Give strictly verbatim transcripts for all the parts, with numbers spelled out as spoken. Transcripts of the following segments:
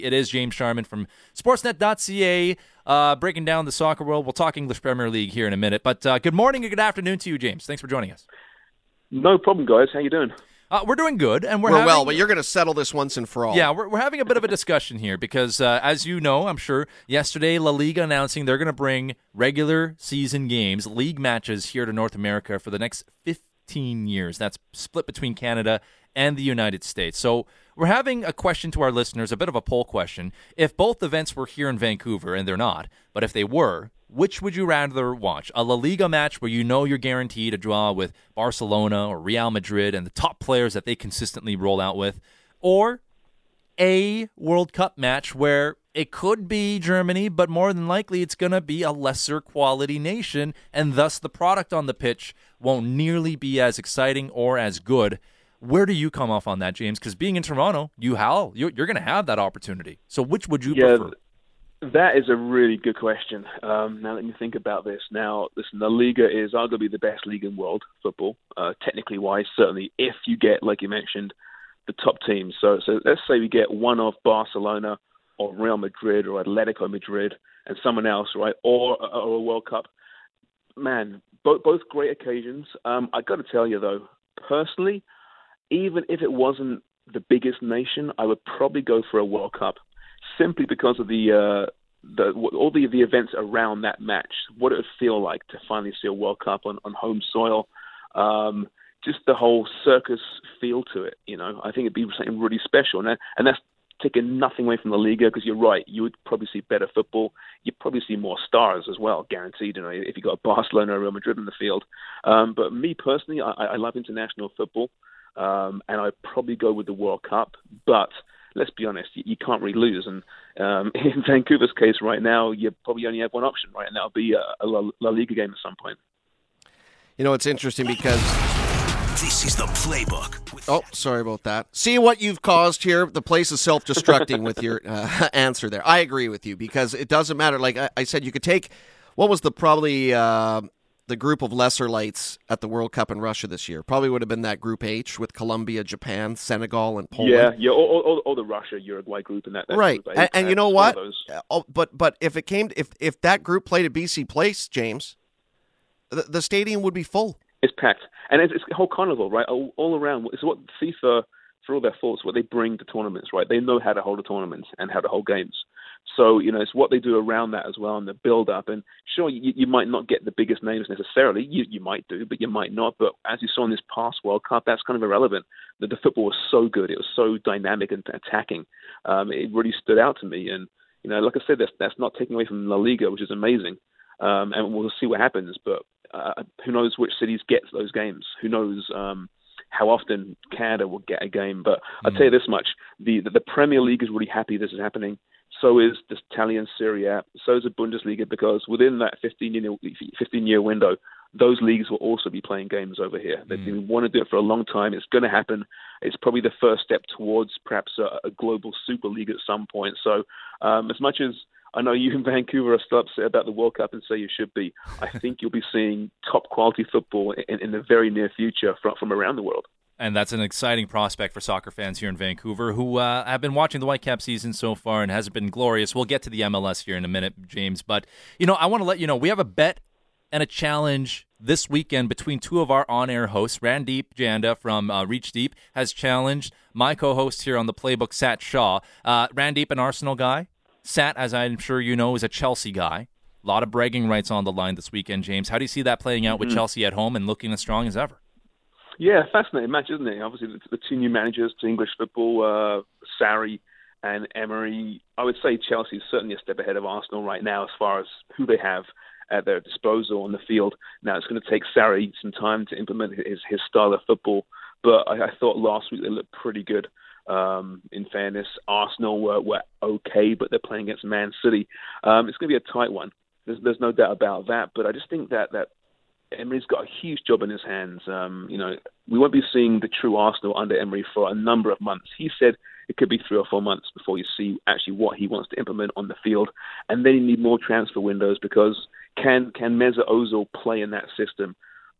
It is James Sharman from Sportsnet dot C A, uh, breaking down the soccer world. We'll talk English Premier League here in a minute. But uh, good morning and good afternoon to you, James. Thanks for joining us. No problem, guys. How you doing? Uh, we're doing good, and we're, we're having, well, but you're going to settle this once and for all. Yeah, we're, we're having a bit of a discussion here because, uh, as you know, I'm sure, yesterday La Liga announcing they're going to bring regular season games, league matches here to North America for the next fifteen years. That's split between Canada and the United States. So we're having a question to our listeners, a bit of a poll question. If both events were here in Vancouver, and they're not, but if they were, which would you rather watch? A La Liga match where you know you're guaranteed a draw with Barcelona or Real Madrid and the top players that they consistently roll out with, or a World Cup match where it could be Germany, but more than likely it's going to be a lesser quality nation, and thus the product on the pitch won't nearly be as exciting or as good. Where do you come off on that, James? Because being in Toronto, you hell, you're, you're going to have that opportunity. So which would you yeah, prefer? That is a really good question. Um, now let me think about this. Now, listen, La Liga is arguably the best league in world football, uh, technically wise, certainly, if you get, like you mentioned, the top teams. So, so let's say we get one of Barcelona or Real Madrid or Atletico Madrid and someone else, right, or, or a World Cup. Man, both, both great occasions. Um, I got to tell you, though, personally, even if it wasn't the biggest nation, I would probably go for a World Cup, simply because of the uh, the all the the events around that match. What it would feel like to finally see a World Cup on, on home soil, um, just the whole circus feel to it. You know, I think it'd be something really special, and that, and that's taking nothing away from the Liga, because you're right, you would probably see better football. You'd probably see more stars as well, guaranteed. You know, if you got Barcelona or Real Madrid in the field. Um, but me personally, I, I love international football. Um, and I'd probably go with the World Cup, but let's be honest, you, you can't really lose. And um, in Vancouver's case right now, you probably only have one option, right? And that'll be a, a La, La Liga game at some point. You know, it's interesting because... This is the playbook. Oh, sorry about that. See what you've caused here? The place is self-destructing with your uh, answer there. I agree with you, because it doesn't matter. Like I, I said, you could take... What was the probably... Uh, the group of lesser lights at the World Cup in Russia this year? Probably would have been that Group H with Colombia, Japan, Senegal, and Poland. Yeah, yeah, all, all, all the Russia, Uruguay group in that. that right, group and, and you know what? Oh, but but if it came, if if that group played at B C Place, James, the, the stadium would be full. It's packed, and it's, it's a whole carnival, right? All, all around. It's what FIFA, for all their faults, what they bring to tournaments, right? They know how to hold a tournament and how to hold games. So, you know, it's what they do around that as well, and the build-up. And sure, you, you might not get the biggest names necessarily. You you might do, but you might not. But as you saw in this past World Cup, that's kind of irrelevant. The, the football was so good. It was so dynamic and attacking. Um, it really stood out to me. And, you know, like I said, that's, that's not taking away from La Liga, which is amazing. Um, and we'll see what happens. But uh, who knows which cities get those games? Who knows um, how often Canada will get a game? But mm. I'll tell you this much. The, the, the Premier League is really happy this is happening. So is the Italian Serie A, so is the Bundesliga, because within that fifteen-year window, those leagues will also be playing games over here. They've been wanting to do it for a long time. It's going to happen. It's probably the first step towards perhaps a, a global super league at some point. So um, as much as I know you in Vancouver are still upset about the World Cup and say you should be, I think you'll be seeing top-quality football in, in the very near future from, from around the world. And that's an exciting prospect for soccer fans here in Vancouver who uh, have been watching the Whitecap season so far and hasn't been glorious. We'll get to the M L S here in a minute, James. But, you know, I want to let you know we have a bet and a challenge this weekend between two of our on-air hosts. Randeep Janda from uh, Reach Deep has challenged my co-host here on the Playbook, Sat Shaw. Uh, Randeep, an Arsenal guy. Sat, as I'm sure you know, is a Chelsea guy. A lot of bragging rights on the line this weekend, James. How do you see that playing out mm-hmm. with Chelsea at home and looking as strong as ever? Yeah, fascinating match, isn't it? Obviously, the, the two new managers to English football, uh, Sarri and Emery. I would say Chelsea is certainly a step ahead of Arsenal right now as far as who they have at their disposal on the field. Now, it's going to take Sarri some time to implement his, his style of football, but I, I thought last week they looked pretty good. Um, in fairness, Arsenal were, were okay, but they're playing against Man City. Um, it's going to be a tight one. There's, there's no doubt about that, but I just think that that Emery's got a huge job in his hands. Um, you know, we won't be seeing the true Arsenal under Emery for a number of months. He said it could be three or four months before you see actually what he wants to implement on the field. And then you need more transfer windows, because can can Mesut Ozil play in that system?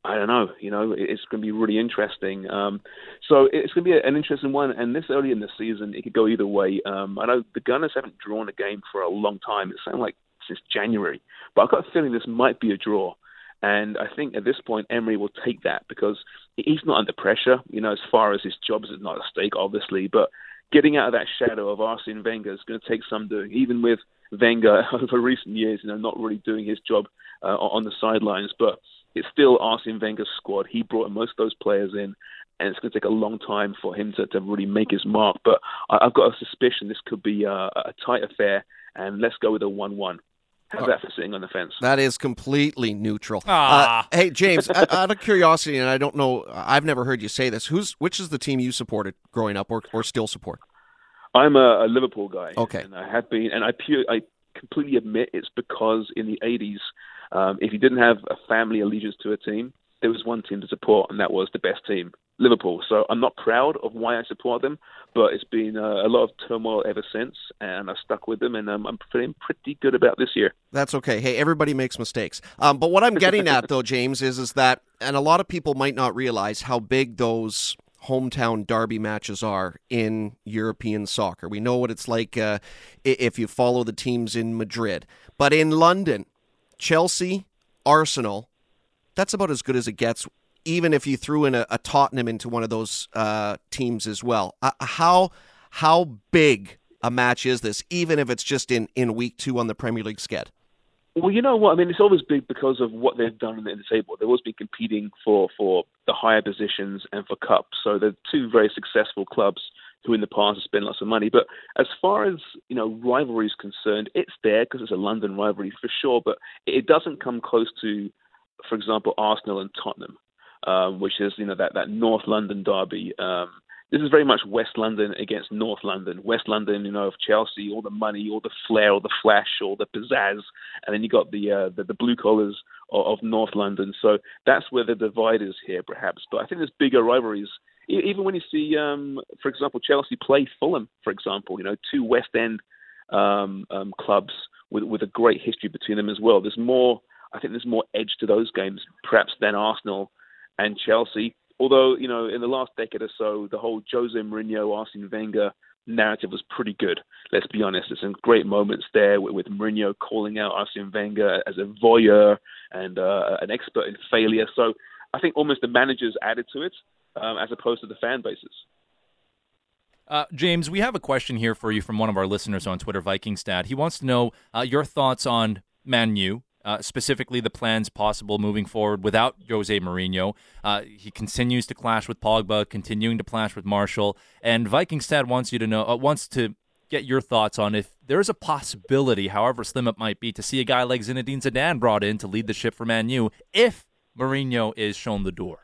I don't know. You know, it's going to be really interesting. Um, so it's going to be an interesting one. And this early in the season, it could go either way. Um, I know the Gunners haven't drawn a game for a long time. It sounds like since January. But I've got a feeling this might be a draw. And I think at this point, Emery will take that because he's not under pressure, you know, as far as his job is not at stake, obviously. But getting out of that shadow of Arsene Wenger is going to take some doing, even with Wenger over recent years, you know, not really doing his job uh, on the sidelines. But it's still Arsene Wenger's squad. He brought most of those players in, and it's going to take a long time for him to, to really make his mark. But I, I've got a suspicion this could be a, a tight affair, and let's go with a one one. How's that for sitting on the fence? That is completely neutral. Ah. Uh, hey, James, out of curiosity, and I don't know, I've never heard you say this, who's which is the team you supported growing up or, or still support? I'm a, a Liverpool guy. Okay. And I have been, and I, pure, I completely admit it's because in the eighties, um, if you didn't have a family allegiance to a team, there was one team to support, and that was the best team, Liverpool. So I'm not proud of why I support them, but it's been uh, a lot of turmoil ever since, and I've stuck with them, and um, I'm feeling pretty good about this year. That's okay. Hey, everybody makes mistakes. Um, but what I'm getting at, though, James, is, is that, and a lot of people might not realize how big those hometown derby matches are in European soccer. We know what it's like uh, if you follow the teams in Madrid. But in London, Chelsea, Arsenal, that's about as good as it gets, even if you threw in a, a Tottenham into one of those uh, teams as well. Uh, how how big a match is this, even if it's just in, in week two on the Premier League sked? Well, you know what? I mean, it's always big because of what they've done in the table. They've always been competing for, for the higher positions and for cups. So they're two very successful clubs who in the past have spent lots of money. But as far as, you know, rivalry is concerned, it's there because it's a London rivalry for sure. But it doesn't come close to, for example, Arsenal and Tottenham, um, which is, you know, that, that North London derby. Um, this is very much West London against North London. West London, you know, of Chelsea, all the money, all the flair, all the flash, all the pizzazz, and then you got the uh, the, the blue collars of, of North London. So that's where the divide is here, perhaps. But I think there's bigger rivalries. Even when you see, um, for example, Chelsea play Fulham, for example, you know, two West End um, um, clubs with with a great history between them as well. There's more. I think there's more edge to those games, perhaps, than Arsenal and Chelsea. Although, you know, in the last decade or so, the whole Jose Mourinho, Arsene Wenger narrative was pretty good. Let's be honest. There's some great moments there with, with Mourinho calling out Arsene Wenger as a voyeur and uh, an expert in failure. So I think almost the managers added to it um, as opposed to the fan bases. Uh, James, we have a question here for you from one of our listeners on Twitter, Vikingstat. He wants to know uh, your thoughts on Man U. Uh, specifically the plans possible moving forward without Jose Mourinho. Uh, he continues to clash with Pogba, continuing to clash with Martial, and Vikingstat wants you to know, uh, wants to get your thoughts on if there's a possibility, however slim it might be, to see a guy like Zinedine Zidane brought in to lead the ship for Man U if Mourinho is shown the door.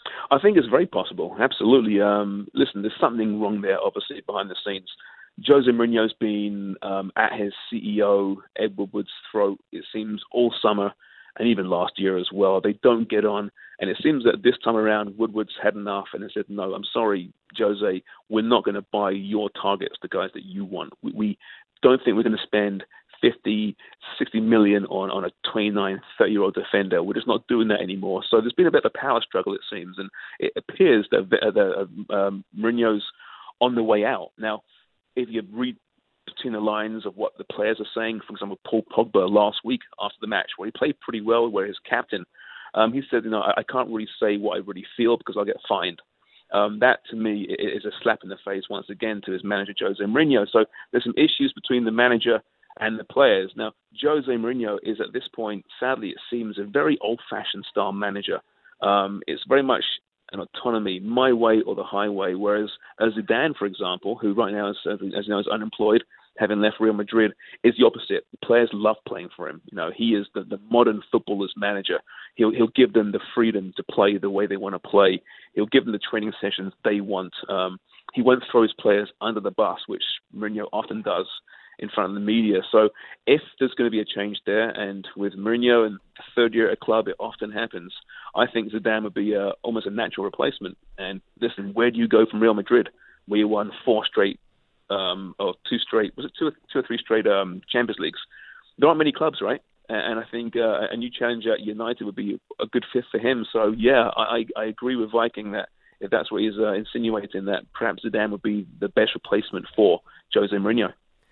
I think it's very possible, absolutely. Um, listen, there's something wrong there, obviously, behind the scenes. Jose Mourinho's been um, at his C E O, Ed Woodward's throat, it seems, all summer and even last year as well. They don't get on. And it seems that this time around, Woodward's had enough and they said, no, I'm sorry, Jose, we're not going to buy your targets, the guys that you want. We, we don't think we're going to spend fifty, sixty million on, on a twenty-nine, thirty-year-old defender. We're just not doing that anymore. So there's been a bit of a power struggle, it seems. And it appears that, that um, Mourinho's on the way out. Now, if you read between the lines of what the players are saying, for example, Paul Pogba last week after the match, where he played pretty well, where his captain, um, he said, you know, I, I can't really say what I really feel because I'll get fined. Um, that, to me, is a slap in the face once again to his manager, Jose Mourinho. So there's some issues between the manager and the players. Now, Jose Mourinho is at this point, sadly, it seems, a very old-fashioned style manager. Um, it's very much an autonomy, my way or the highway, whereas uh, Zidane, for example, who right now is, as you know, is unemployed, having left Real Madrid, is the opposite. The players love playing for him. You know, he is the, the modern footballer's manager. He'll he'll give them the freedom to play the way they want to play. He'll give them the training sessions they want. Um, he won't throw his players under the bus, which Mourinho often does in front of the media. So if there's going to be a change there, and with Mourinho and the third year at a club, it often happens, I think Zidane would be uh, almost a natural replacement. And listen, where do you go from Real Madrid, where you won four straight, um, or two straight, was it two, two or three straight um, Champions Leagues? There aren't many clubs, right? and I think uh, a new challenger at United would be a good fit for him. So yeah, I, I agree with Viking that if that's what he's uh, insinuating, that perhaps Zidane would be the best replacement for Jose Mourinho.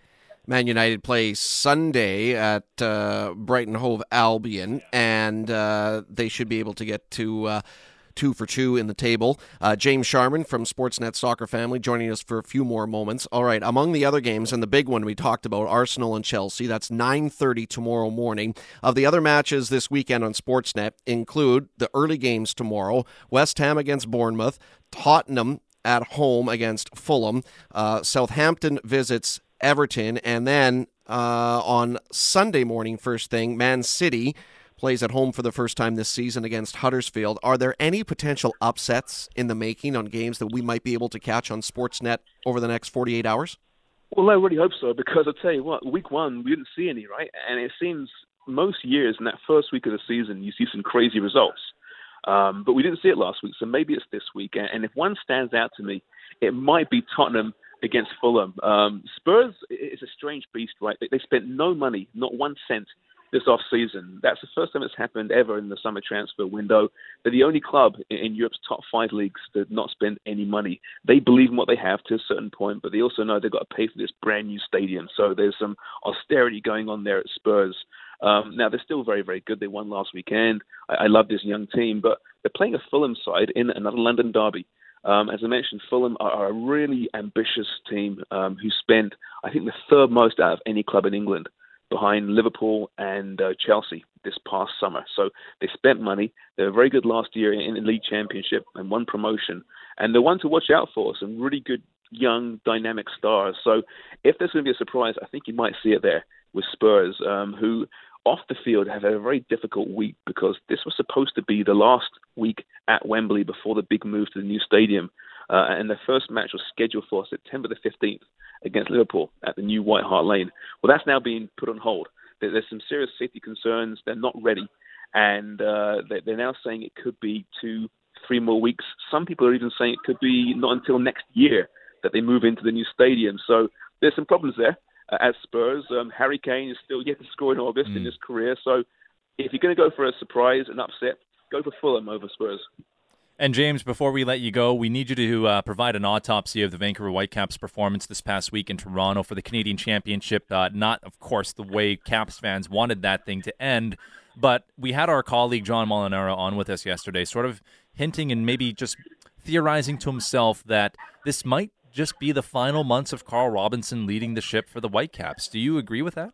Man United play Sunday at uh, Brighton Hove Albion, and uh, they should be able to get to uh, two for two in the table. Uh, James Sharman from Sportsnet Soccer Family joining us for a few more moments. All right, among the other games, and the big one we talked about, Arsenal and Chelsea, that's nine thirty tomorrow morning. Of the other matches this weekend on Sportsnet include the early games tomorrow, West Ham against Bournemouth, Tottenham at home against Fulham, uh, Southampton visits Everton, and then uh, on Sunday morning, first thing, Man City plays at home for the first time this season against Huddersfield. Are there any potential upsets in the making on games that we might be able to catch on Sportsnet over the next forty-eight hours? Well, I really hope so, because I'll tell you what, week one, we didn't see any, right? And it seems most years in that first week of the season, you see some crazy results. Um, but we didn't see it last week, so maybe it's this week. And if one stands out to me, it might be Tottenham against Fulham. Um, Spurs is a strange beast, right? They, they spent no money, not one cent, this off-season. That's the first time it's happened ever in the summer transfer window. They're the only club in, in Europe's top five leagues that did not spend any money. They believe in what they have to a certain point, but they also know they've got to pay for this brand new stadium. So there's some austerity going on there at Spurs. Um, now, they're still very, very good. They won last weekend. I, I love this young team, but they're playing a Fulham side in another London derby. Um, as I mentioned, Fulham are, are a really ambitious team um, who spent, I think, the third most out of any club in England, behind Liverpool and uh, Chelsea this past summer. So they spent money. They were very good last year in the League Championship and won promotion. And they're one to watch out for, some really good, young, dynamic stars. So if there's going to be a surprise, I think you might see it there with Spurs, um, who off the field have had a very difficult week, because this was supposed to be the last week at Wembley before the big move to the new stadium. Uh, and the first match was scheduled for September the fifteenth against Liverpool at the new White Hart Lane. Well, that's now being put on hold. There, there's some serious safety concerns. They're not ready. And uh, they're, they're now saying it could be two, three more weeks. Some people are even saying it could be not until next year that they move into the new stadium. So there's some problems there. Uh, as Spurs, um, Harry Kane is still yet to score in August mm. in his career. So if you're going to go for a surprise, an upset, go for Fulham over Spurs. And James, before we let you go, we need you to uh, provide an autopsy of the Vancouver Whitecaps' performance this past week in Toronto for the Canadian Championship. Uh, not, of course, the way Caps fans wanted that thing to end, but we had our colleague John Molinaro on with us yesterday, sort of hinting and maybe just theorizing to himself that this might just be the final months of Carl Robinson leading the ship for the Whitecaps. Do you agree with that?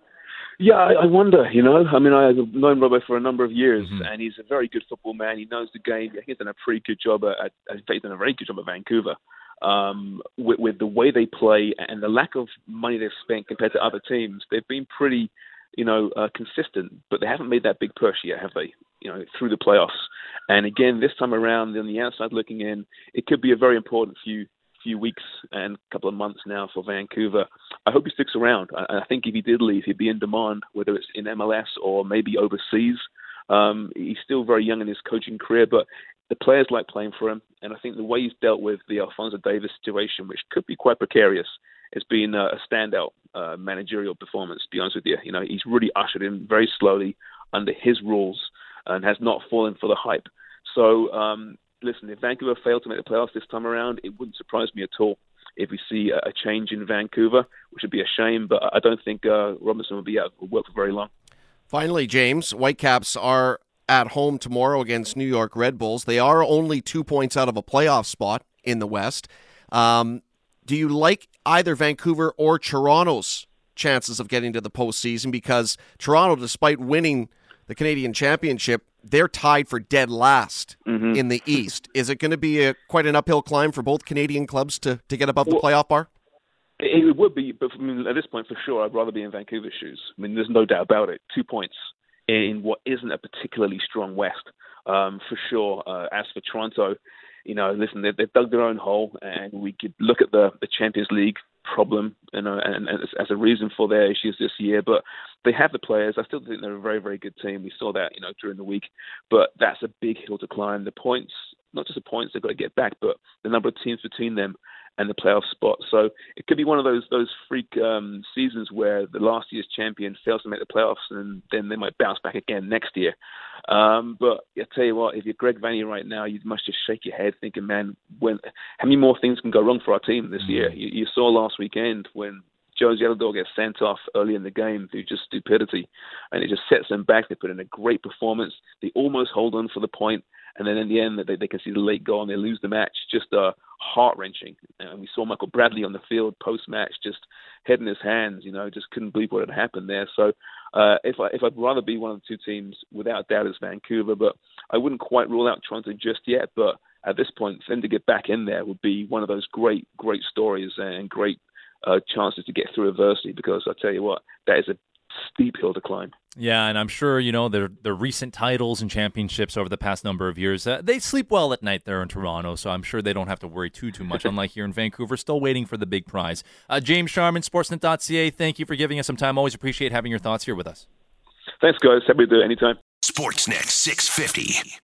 Yeah, I, I wonder, you know. I mean, I've known Robbo for a number of years, mm-hmm. and he's a very good football man. He knows the game. He's done a pretty good job at, at in fact, he's done a very good job at Vancouver. Um, with, with the way they play and the lack of money they've spent compared to other teams, they've been pretty, you know, uh, consistent, but they haven't made that big push yet, have they? You know, through the playoffs. And again, this time around, on the outside looking in, it could be a very important few few weeks and a couple of months now for Vancouver. I hope he sticks around. I, I think if he did leave, he'd be in demand, whether it's in M L S or maybe overseas. Um, he's still very young in his coaching career, but the players like playing for him. And I think the way he's dealt with the Alphonso Davies situation, which could be quite precarious, has been a standout uh, managerial performance, to be honest with you. You know, he's really ushered him very slowly under his rules and has not fallen for the hype. So, um, listen, if Vancouver failed to make the playoffs this time around, it wouldn't surprise me at all if we see a change in Vancouver, which would be a shame, but I don't think uh, Robinson will be out of work for very long. Finally, James, Whitecaps are at home tomorrow against New York Red Bulls. They are only two points out of a playoff spot in the West. Um, do you like either Vancouver or Toronto's chances of getting to the postseason? Because Toronto, despite winning the Canadian Championship, they're tied for dead last mm-hmm. in the East. Is it going to be a, quite an uphill climb for both Canadian clubs to, to get above well, the playoff bar? It would be, but I mean, at this point, for sure, I'd rather be in Vancouver's shoes. I mean, there's no doubt about it. Two points in what isn't a particularly strong West, um, for sure. Uh, as for Toronto, you know, listen, they, they've dug their own hole, and we could look at the, the Champions League problem, you know, and, and as, as a reason for their issues this year. But they have the players. I still think they're a very, very good team. We saw that, you know, during the week. But that's a big hill to climb. The points, not just the points they've got to get back, but the number of teams between them and the playoff spot. So it could be one of those those freak um, seasons where the last year's champion fails to make the playoffs, and then they might bounce back again next year. Um, but I tell you what, if you're Greg Vanney right now, you must just shake your head thinking, man, when how many more things can go wrong for our team this year? You, you saw last weekend when Josie Altidore gets sent off early in the game through just stupidity, and it just sets them back. They put in a great performance. They almost hold on for the point, and then in the end, they, they can see the late goal and they lose the match. Just uh, heart-wrenching. And we saw Michael Bradley on the field post-match, just head in his hands, you know, just couldn't believe what had happened there. So uh, if, I, if I'd rather be one of the two teams, without doubt, it's Vancouver, but I wouldn't quite rule out Toronto just yet. But at this point, for them to get back in there would be one of those great, great stories and great uh, chances to get through adversity, because I tell you what, that is a steep hill to climb. Yeah, and I'm sure, you know, their their recent titles and championships over the past number of years, uh, they sleep well at night there in Toronto, so I'm sure they don't have to worry too, too much, unlike here in Vancouver, still waiting for the big prize. Uh, James Sharman, Sportsnet dot C A, thank you for giving us some time. Always appreciate having your thoughts here with us. Thanks, guys. Happy to do it anytime. Sportsnet six fifty.